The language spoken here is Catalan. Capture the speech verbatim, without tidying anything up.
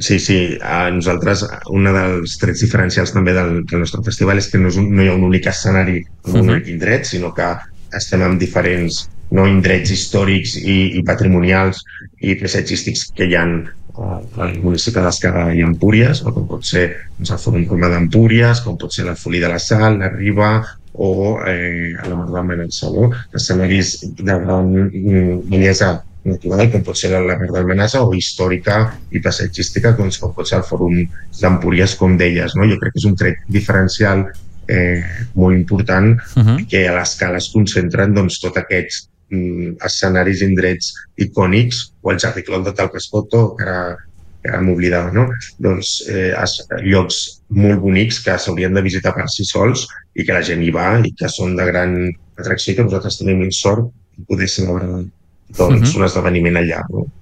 Sí, sí, a nosaltres un dels trets diferencials també del, del nostre festival és que no, és un, no hi ha un únic escenari en un Mhm. únic indret, sinó que estem en diferents no, indrets històrics i, i patrimonials i paisatgístics que hi ha al municipi d'Escala i Empúries, no? Com pot ser doncs, el Fòrum Romà d'Empúries, com pot ser la Folí de la Sal, la Riba o eh, a la Mar de Menança, no? Escenaris de gran mm, bellesa natural, com pot ser la Mar del Menasa, o històrica i paisatgística, doncs, com pot ser el Fòrum d'Empúries, com deies. No? Jo crec que és un tret diferencial eh, molt important Mhm. que a l'escala es concentren doncs, tots aquests mm, escenaris, indrets icònics, o el Jardí Clos de Talpescoto, que ara, que ara m'oblidava, no? Doncs eh, es, llocs molt bonics que s'haurien de visitar per si sols i que la gent hi va i que són de gran atracció i que nosaltres tenim sort de poder celebrar doncs, Mhm. un esdeveniment allà. No?